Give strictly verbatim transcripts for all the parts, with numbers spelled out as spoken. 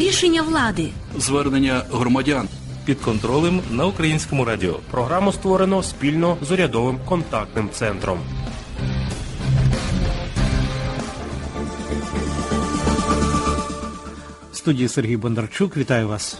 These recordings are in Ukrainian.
Рішення влади. Звернення громадян. Під контролем на Українському радіо. Програму створено спільно з урядовим контактним центром. В студії Сергій Бондарчук. Вітаю вас.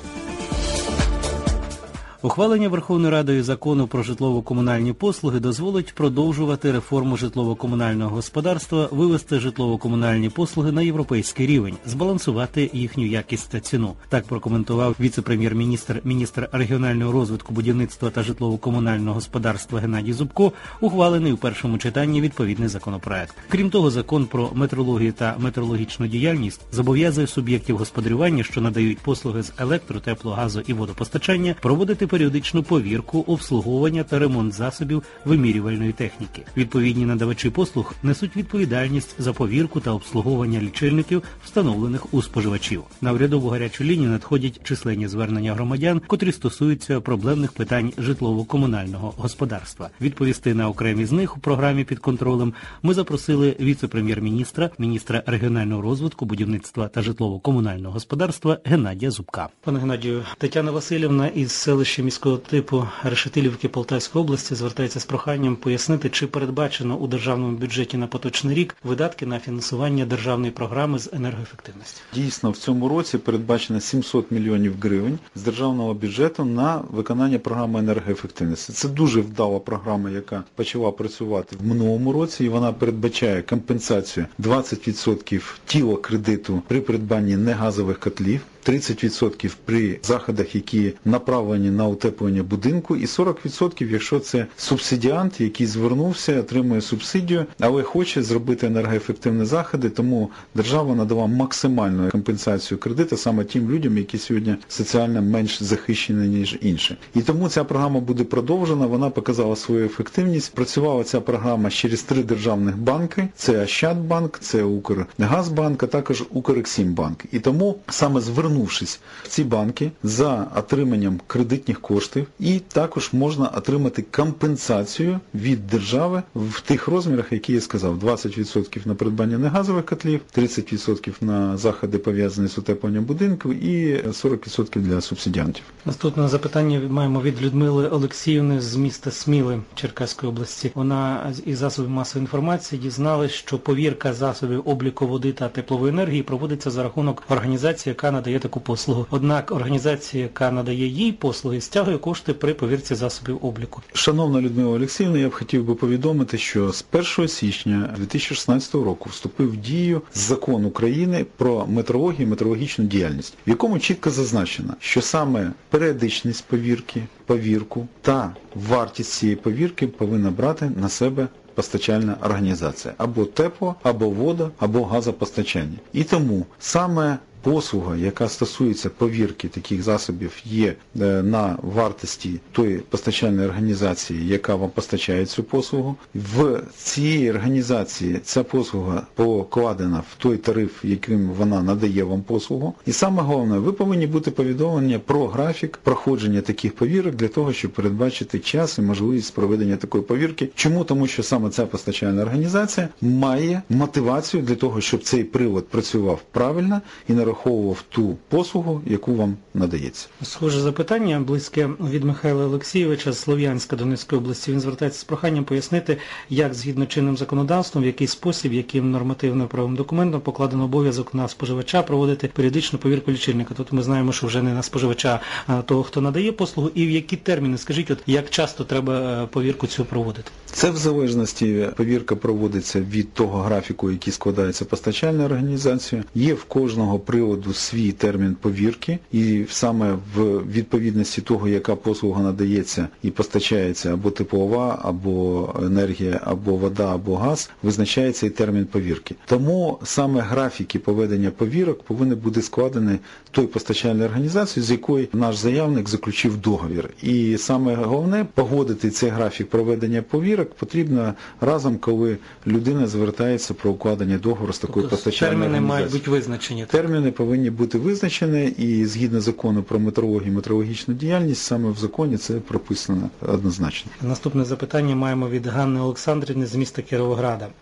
Ухвалення Верховною Радою закону про житлово-комунальні послуги дозволить продовжувати реформу житлово-комунального господарства, вивести житлово-комунальні послуги на європейський рівень, збалансувати їхню якість та ціну. Так прокоментував віце-прем'єр-міністр, міністр регіонального розвитку, будівництва та житлово-комунального господарства Геннадій Зубко, ухвалений у першому читанні відповідний законопроект. Крім того, закон про метрологію та метрологічну діяльність зобов'язує суб'єктів господарювання, що надають послуги з електро, тепло, газу і водопостачання, проводити періодичну повірку, обслуговування та ремонт засобів вимірювальної техніки. Відповідні надавачі послуг несуть відповідальність за повірку та обслуговування лічильників, встановлених у споживачів. На урядову гарячу лінію надходять численні звернення громадян, котрі стосуються проблемних питань житлово-комунального господарства. Відповісти на окремі з них у програмі «Під контролем» ми запросили віце-прем'єр-міністра, міністра регіонального розвитку, будівництва та житлово-комунального господарства Геннадія Зубка. Пане Геннадію, Тетяна Васильівна із селища міського типу Решетилівки Полтавської області звертається з проханням пояснити, чи передбачено у державному бюджеті на поточний рік видатки на фінансування державної програми з енергоефективності. Дійсно, в цьому році передбачено сімсот мільйонів гривень з державного бюджету на виконання програми енергоефективності. Це дуже вдала програма, яка почала працювати в минулому році, і вона передбачає компенсацію двадцять відсотків тіла кредиту при придбанні негазових котлів, тридцять відсотків при заходах, які направлені на утеплення будинку, і сорок відсотків, якщо це субсидіант, який звернувся, отримує субсидію, але хоче зробити енергоефективні заходи, тому держава надала максимальну компенсацію кредиту саме тим людям, які сьогодні соціально менш захищені, ніж інші. І тому ця програма буде продовжена, вона показала свою ефективність. Працювала ця програма через три державних банки, це Ощадбанк, це Укргазбанк, а також Укрексімбанк. І тому саме звернувся Звернувшись в ці банки за отриманням кредитних коштів, і також можна отримати компенсацію від держави в тих розмірах, які я сказав. двадцять відсотків на придбання негазових котлів, тридцять відсотків на заходи, пов'язані з утепленням будинку, і сорок відсотків для субсидіантів. Наступне запитання маємо від Людмили Олексіївни з міста Сміли Черкаської області. Вона із засобів масової інформації дізналась, що повірка засобів обліку води та теплової енергії проводиться за рахунок організації, яка надає таку послугу. Однак організація, яка надає їй послуги, стягує кошти при повірці засобів обліку. Шановна Людмила Олексіївна, я б хотів би повідомити, що з першого січня дві тисячі шістнадцятого року вступив в дію закон України про метрологію і метрологічну діяльність, в якому чітко зазначено, що саме періодичність повірки, повірку та вартість цієї повірки повинна брати на себе постачальна організація. Або тепло, або вода, або газопостачання. І тому саме послуга, яка стосується повірки таких засобів, є на вартості тої постачальної організації, яка вам постачає цю послугу. В цій організації ця послуга покладена в той тариф, яким вона надає вам послугу. І саме головне, ви повинні бути повідомлені про графік проходження таких повірок для того, щоб передбачити час і можливість проведення такої повірки. Чому? Тому що саме ця постачальна організація має мотивацію для того, щоб цей привод працював правильно і не нараховував ту послугу, яку вам надається. Схоже запитання, близьке від Михайла Олексійовича з Слов'янська Донецької області. Він звертається з проханням пояснити, як згідно чинним законодавством, в який спосіб, яким нормативно-правовим документом покладено обов'язок на споживача проводити періодичну повірку лічильника. Тут ми знаємо, що вже не на споживача, а того, хто надає послугу. І в які терміни, скажіть, от як часто треба повірку цю проводити? Це в залежності, повірка проводиться від того графіку, який складається постачальною організацією. Є в кожного приводу свій термін повірки, і саме в відповідності того, яка послуга надається і постачається або теплова, або енергія, або вода, або газ, визначається і термін повірки. Тому саме графіки поведення повірок повинні бути складені той постачальною організацією, з якою наш заявник заключив договір. І саме головне, погодити цей графік проведення повірок потрібно разом, коли людина звертається про укладення договору з такою тобто, постачальною організацією. Терміни мають бути визначені. Терміни повинні бути визначені, і згідно закону про метрологію і метрологічну діяльність, саме в законі це прописано однозначно. Наступне запитання маємо від Ганни Олександрівни з міста Кіровограда.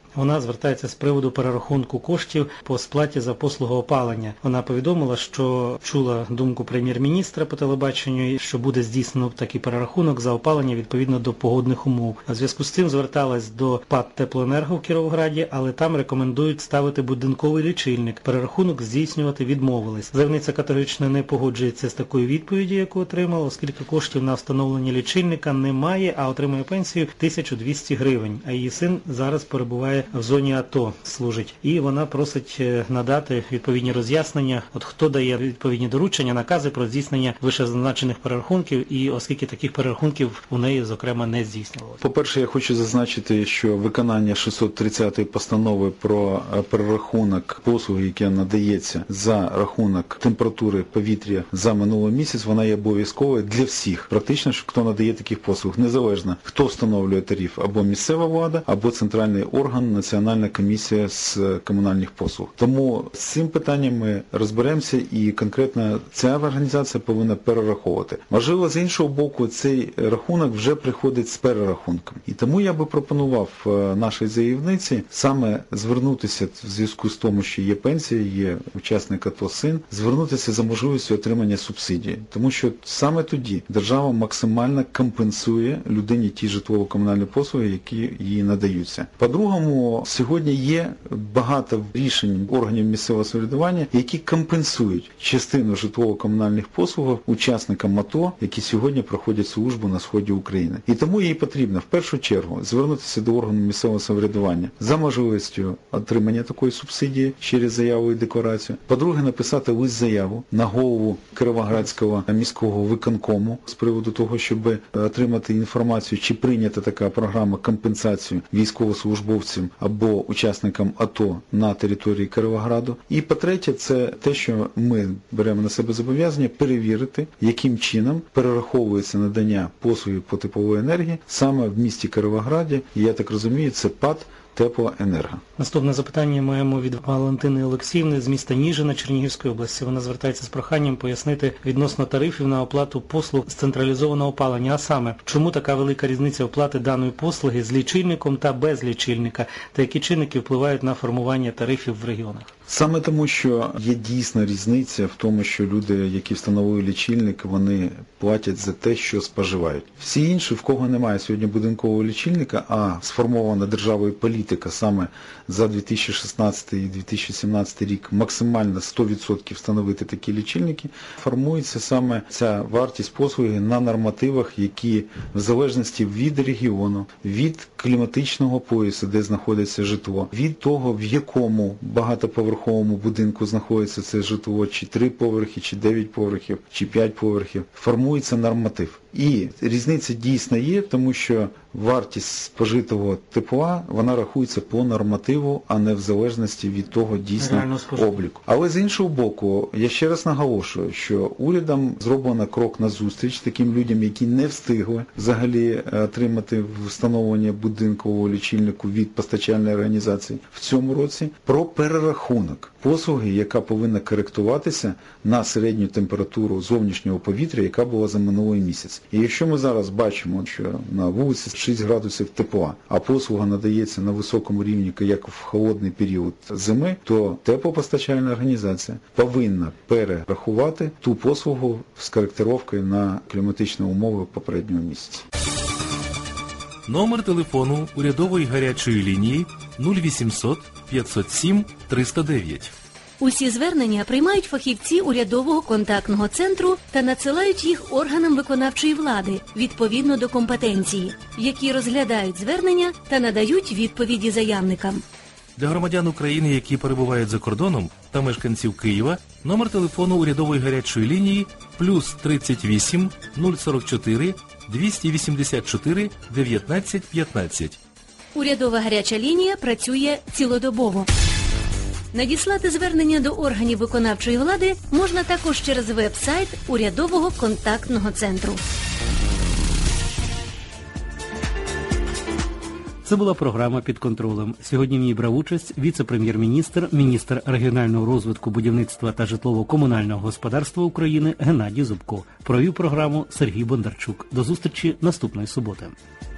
Вона звертається з приводу перерахунку коштів по сплаті за послугу опалення. Вона повідомила, що чула думку прем'єр-міністра по телебаченню, що буде здійснено такий перерахунок за опалення відповідно до погодних умов. У зв'язку з цим зверталась до ПАТ «Теплоенерго» в Кіровограді, але там рекомендують ставити будинковий лічильник. Перерахунок здійснювати відмовились. Заявниця категорично не погоджується з такою відповіддю, яку отримала, оскільки коштів на встановлення лічильника немає, а отримує пенсію тисячу двісті гривень. А її син зараз перебуває в зоні АТО, служить. І вона просить надати відповідні роз'яснення, от хто дає відповідні доручення, накази про здійснення вищезазначених перерахунків, і оскільки таких перерахунків у неї, зокрема, не здійснювалося. По-перше, я хочу зазначити, що виконання шістсот тридцятої постанови про перерахунок послуги, яке надається за рахунок температури повітря за минулий місяць, вона є обов'язковою для всіх. Практично, хто надає таких послуг, незалежно, хто встановлює тариф, або місцева влада, або центральний орган, Національна комісія з комунальних послуг. Тому з цим питанням ми розберемося, і конкретно ця організація повинна перераховувати. Можливо, з іншого боку, цей рахунок вже приходить з перерахунком. І тому я би пропонував нашій заявниці саме звернутися в зв'язку з тому, що є пенсія, є учасник АТО син, звернутися за можливістю отримання субсидії. Тому що саме тоді держава максимально компенсує людині ті житлово-комунальні послуги, які їй надаються. По-другому, сьогодні є багато рішень органів місцевого самоврядування, які компенсують частину житлово-комунальних послуг учасникам АТО, які сьогодні проходять службу на сході України. І тому їй потрібно в першу чергу звернутися до органу місцевого самоврядування за можливістю отримання такої субсидії через заяву і декларацію. По-друге, написати лист-заяву на голову Кіровоградського міського виконкому з приводу того, щоб отримати інформацію, чи прийнята така програма компенсації військовослужбовцям або учасникам АТО на території Кіровограду. І по-третє, це те, що ми беремо на себе зобов'язання перевірити, яким чином перераховується надання послуги по тепловій енергії саме в місті Кіровограді. І я так розумію, це ПАТ «Теплоенерго». Наступне запитання маємо від Валентини Олексіївни з міста Ніжина Чернігівської області. Вона звертається з проханням пояснити відносно тарифів на оплату послуг з централізованого опалення. А саме, чому така велика різниця оплати даної послуги з лічильником та без лічильника, та які чинники впливають на формування тарифів в регіонах? Саме тому, що є дійсна різниця в тому, що люди, які встановили лічильник, вони платять за те, що споживають. Всі інші, в кого немає сьогодні будинкового лічильника, а сформована державою політика саме за дві тисячі шістнадцятий - дві тисячі сімнадцятий рік максимально сто відсотків встановити такі лічильники, формується саме ця вартість послуги на нормативах, які в залежності від регіону, від кліматичного поясу, де знаходиться житло, від того, в якому багатоповерховому будинку знаходиться це житло, чи три поверхи, чи дев'ять поверхів, чи п'ять поверхів, формується норматив. І різниця дійсно є, тому що вартість спожитого тепла, вона рахується по нормативу, а не в залежності від того дійсно обліку. Але з іншого боку, я ще раз наголошую, що урядом зроблено крок назустріч таким людям, які не встигли взагалі отримати встановлення будинкового лічильнику від постачальної організації в цьому році, про перерахунок послуги, яка повинна коректуватися на середню температуру зовнішнього повітря, яка була за минулий місяць. І якщо ми зараз бачимо, що на вулиці шість градусів тепла, а послуга надається на високому рівні, як в холодний період зими, то теплопостачальна організація повинна перерахувати ту послугу з коректировкою на кліматичні умови попереднього місяця. Номер телефону урядової гарячої лінії нуль вісімсот п'ятсот сім триста дев'ять. Усі звернення приймають фахівці урядового контактного центру та надсилають їх органам виконавчої влади відповідно до компетенції, які розглядають звернення та надають відповіді заявникам. Для громадян України, які перебувають за кордоном, та мешканців Києва, номер телефону урядової гарячої лінії плюс тридцять вісім нуль сорок чотири двісті вісімдесят чотири дев'ятнадцять п'ятнадцять. Урядова гаряча лінія працює цілодобово. Надіслати звернення до органів виконавчої влади можна також через веб-сайт урядового контактного центру. Це була програма «Під контролем». Сьогодні в ній брав участь віце-прем'єр-міністр, міністр регіонального розвитку, будівництва та житлово-комунального господарства України Геннадій Зубко. Провів програму Сергій Бондарчук. До зустрічі наступної суботи.